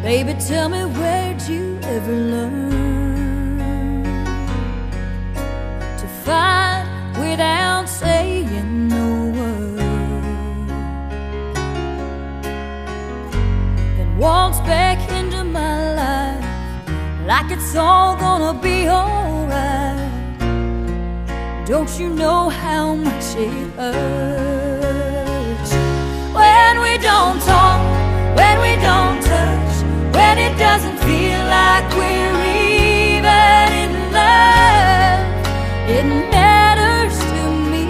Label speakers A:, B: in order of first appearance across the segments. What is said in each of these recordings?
A: Baby, tell me, where'd you ever learn to fight without saying no word? Then waltz back into my life like it's all gonna be alright. Don't you know how much it hurts when we don't talk, when we don't touch, when it doesn't feel like we're even in love? It matters to me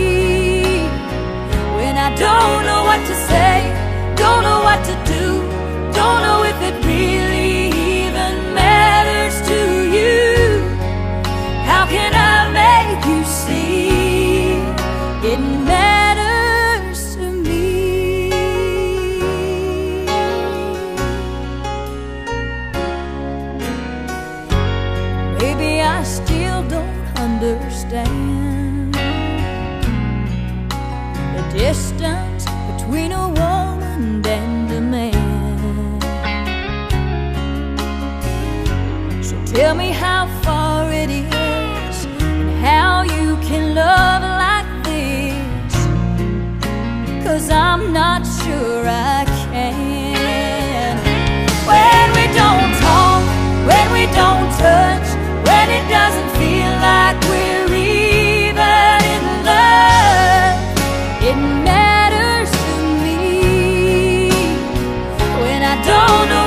A: when I don't know what to say, don't know what to do, don't know if it really even matters to you. How can I make you see it matters to me? Maybe I still don't understand the distance between a woman and a man. So tell me how far it is and how you can love like this, 'cause I'm not sure I can. When we don't talk, when we don't touch, when it doesn't feel like we're even in love, it matters to me when I don't know